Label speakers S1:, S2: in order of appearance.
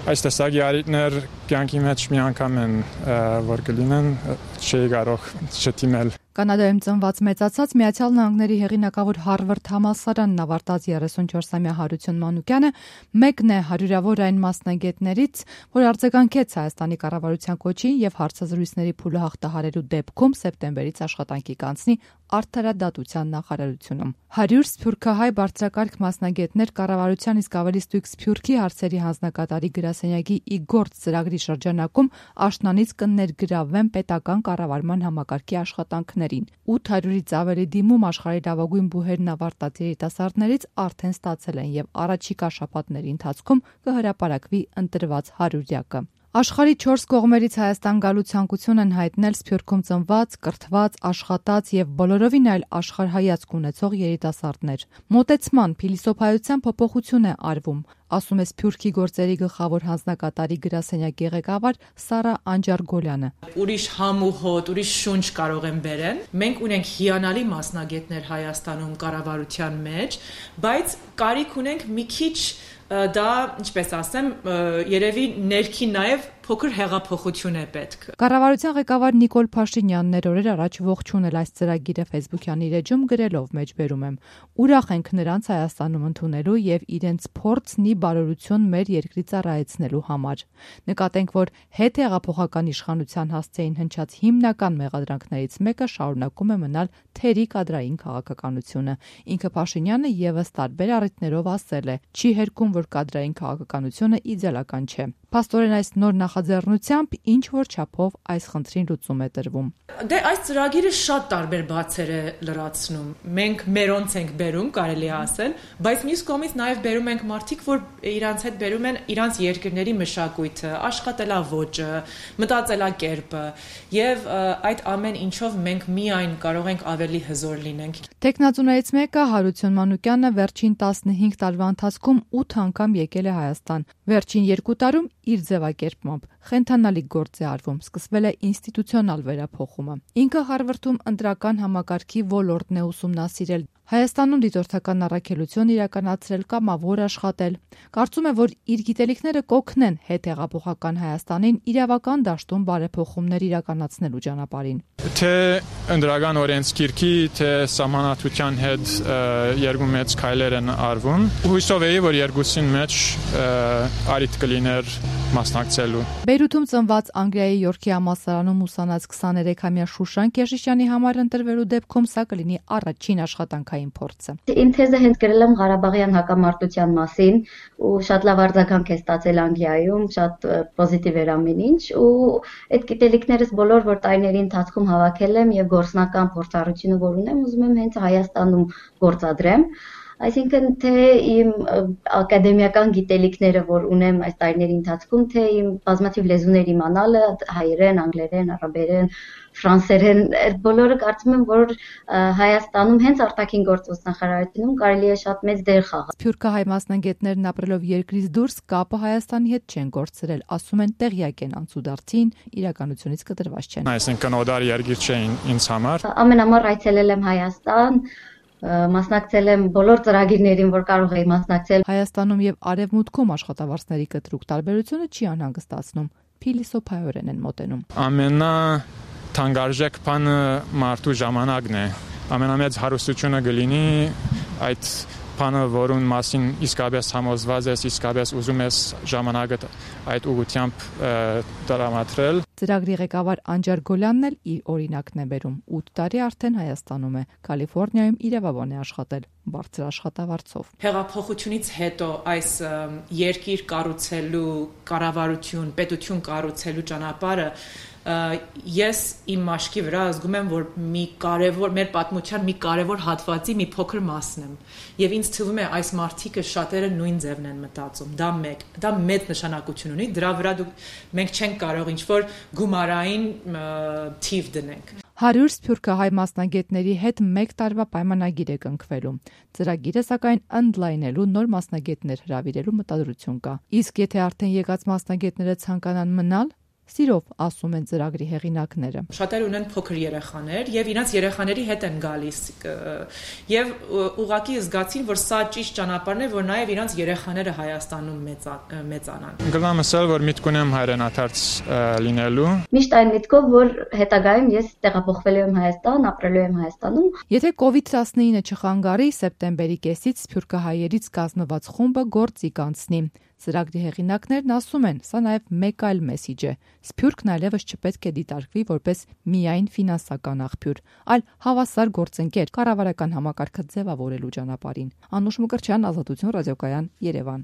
S1: Այս տեսակի արիտներ կյանքի մեջ մի անգամ են որ կլինեն, չի կարող չդիմել։
S2: Կանադայում ծնված մեծացած Միացյալ Նահանգների հեղինակավոր Հարվարդ համալսարանն ավարտած 34-ամյա Հարություն Մանուկյանը մեկն է հարյուրավոր այն մասնագետներից, որ արձագանքեց Հայաստանի կառավարության կոչին եւ հարցազրույցների փուլը հաղթահարելու դեպքում սեպտեմբերից աշխատանքի կանցնի Արդարադատության նախարարությունում։ 100 սփյուռքահայ բարձրակարգ մասնագետներ կառավարության իսկ ավելի ստույգ Սփյուռքի հարցերի հանձնակատարի գրասենյակի Իգործ ծրագրի շրջանակում աշնանից կներգրավվեն պետական կառավարման համակարգի աշխատանքներին։ 800-ից ավելի դիմում աշխարհի լավագույն բուհերն ավարտած երիտասարդներից արդեն ստացել են եւ առաջիկա շաբաթների ընթացքում կհրապարակվի ընտրված 100-յակը։ Աշխարհի 4 կողմերից Հայաստան գալու ցանկություն են հայտնել Սփյուռքում ծնված, կրթված, աշխատած եւ բոլորովին այլ աշխարհայացք ունեցող երիտասարդներ։ Մոտեցման փիլիսոփայության փոփոխություն է արվում, ասում է Սփյուռքի գործերի գլխավոր հանձնակատարի գրասենյակի ղեկավար Սարա Անջարգոլյանը։
S3: Ուրիշ համ ու հոտ, ուրիշ շունչ կարող են բերեն։ Մենք ունենք հիանալի մասնագետներ Հայաստանում կառավարության մեջ, բայց կարիք ունենք մի քիչ դա, ինչպես ասեմ, երևի ներքին նաև փոքր հեղափոխություն է պետք։
S2: Կառավարության ղեկավար Նիկոլ Փաշինյանն օրեր առաջ ողջունել այս ծրագիրը Facebook-յան իր էջում գրելով մեջբերում եմ. Ուրախ ենք նրանց Հայաստանում ընդունելու եւ իրենց փորձն ի բարօրություն մեր երկրի ծառայեցնելու համար։ Նկատենք, որ հետհեղափոխական իշխանության հասցեին հնչած հիմնական մեղադրանքներից մեկը շարունակում է մնալ թերի կադրային քաղաքականությունը։ Ինքը Փաշինյանը եւս տարբեր առիթներով ասել է. չի հերքում, որ կադրային քաղաքականությունը իդեալական չէ։ Փաստորեն այս նոր նախաձեռնությամբ ինչ որ չափով այս խնդրին լուծում է տրվում։
S3: Դե այս ծրագիրը շատ տարբեր բացեր է լրացնում։ Մենք մերոնց ենք բերում, կարելի է ասել, բայց մյուս կողմից նաև բերում ենք մարդիկ, որ իրանց հետ բերում են իրանց երկրների մշակույթը, աշխատելավոճը, մտածելակերպը, եւ այդ ամեն ինչով մենք միայն կարող ենք ավելի հզոր լինենք։
S2: Տեխնացուներից մեկը Հարություն Մանուկյանը վերջին 15 տարվա ընթացքում 8 անգամ եկել է Հայաստան։ Վերջին 2 տարում իր ձևակերպմամբ խենթանալի գործ է արվում, սկսվել է ինստիտուցիոնալ վերափոխումը։ Ինքը Հարվարդում ընտրական համակարգի ոլորտն է ուսումնասիրել, Հայաստանում դիտորդական առաքելություն իրականացրել, կամավոր աշխատել։ Կարծում է, որ իր գիտելիքները կօգնեն հետհեղափոխական Հայաստանին իրավական դաշտում բարեփոխումներ իրականացնելու ճանապարհին։
S1: Թե ընտրական օրենսգիրքի, թե սահմանադրության հետ երկու մեծ քայլեր են արվում։ Հույսով էի, որ երկուսին մեջ արիթ կլիներ մասնակցելու։
S2: Բեյրութում ծնված Անգլիայի Յորքի համալսարանում ուսանած 23-ամյա Շուշան Կեշիշյանի համար ընտրվելու դեպքում սա կլինի առաջին աշխատանքային փորձը։
S4: Իմ թեզը հենց գրել եմ Ղարաբաղյան հակամարտության մասին ու շատ լավ արձագանք է ստացել Անգլիայում, շատ պոզիտիվ էր ամեն ինչ ու այդ գիտելիքներս բոլոր որ տարիների ընթացքում հավաքել եմ եւ գործնական փորձառությունը որ ունեմ, ուզում եմ հենց Հայաստանում գործադրեմ։ Այսինքն թե իմ ակադեմիական գիտելիքները, որ ունեմ այս տարիների ընթացքում, թե իմ բազմաթիվ լեզուներ իմանալը, հայերեն, անգլերեն, արաբերեն, ֆրանսերեն, այդ բոլորը կարծում եմ, որ Հայաստանում հենց արտաքին գործոս նախարարությունում կարելի է շատ մեծ դեր խաղալ։
S2: Սփյուռքահայ մասնագետներն ապրելով երկրից դուրս կապը Հայաստանի հետ չեն գործրել, ասում են տեղյակ են անցուդարձին, իրականությունից կտրված չեն։
S1: Այսինքն օդար երկիր չէին ինձ համար։
S4: Ամենամառ այցելել եմ Հայաստան, մասնակցել եմ բոլոր ծրագիրներին, որ կարող էի մասնակցել։
S2: Հայաստանում եւ Արևմուտքում աշխատավարձների կտրուկ տարբերությունը չի անհանգստացնում, փիլիսոփայորեն են մոտենում։
S1: Ամենաթանկարժեք բանը մարդու ժամանակն է։ Ամենամեծ հարստությունը կլինի այդ բանը, որուն մասին իսկապես համոզված ես, իսկապես ուզում ես ժամանակը այդ ուղղությամբ տրամադրել։
S2: Ծրագրի ղեկավար Անջարգոլյանն էլ իր օրինակն է բերում։ 8 տարի արդեն Հայաստանում է, Կալիֆոռնիայում իրավաբան է աշխատել, բարձր աշխատավարձով։
S3: Հեղափոխությունից հետո այս երկիր կառուցելու կառավարություն, պետություն կառուցելու ճանապարհը ես իմ մաշկի վրա զգում եմ, որ մեր պատմության մի կարևոր հատվածի մի փոքր մասն եմ։ Եվ ինձ թվում է այս մարդիկը շատերը նույն ձևն են մտածում։ Դա մեծ նշանակություն ունի, դրա վրա մենք չենք կարող ինչ-որ գումարային թիվ դնենք։
S2: 100 սփյուռքահայ մասնագետների հետ 1 տարվա պայմանագիր է կնքվելու։ Ծրագիրը սակայն ընդլայնելու նոր մասնագետներ հրավիրելու մտադրություն կա։ Իսկ եթե արդեն եկած մասնագետները ցանկանան մնալ, սիրով, ասում են ծրագրի հեղինակները։
S3: Շատերը ունեն փոքր երեխաներ եւ իրենց երեխաների հետ են գալիս եւ ուղղակի զգացին, որ սա ճիշտ ճանապարհն է, որ նաեւ իրենց երեխաները Հայաստանում մեծանան։
S1: Գլամ ասել, որ միտք ունեմ հայրենադարձ լինելու։
S4: Միշտ այն միտքով, որ հետագայում ես տեղափոխվելու եմ Հայաստան, ապրելու եմ Հայաստանում։
S2: Եթե COVID-19 չխանգարի, սեպտեմբերի կեսից սփյուռքահայերից կազմված խումբը գործի կանցնի։ Ծրագրի հեղինակներն ասում են, սա նաև մեկ այլ մեսիջ է։ Սփյուռքն այլևս չպետք է դիտարկվի որպես միայն ֆինանսական աղբյուր, այլ հավասար գործընկեր կառավարական համակարգը ձևավորելու ճանապարհին։ Անուշ Մկրտչյան, Ազատություն ռադիոկայան, Երևան։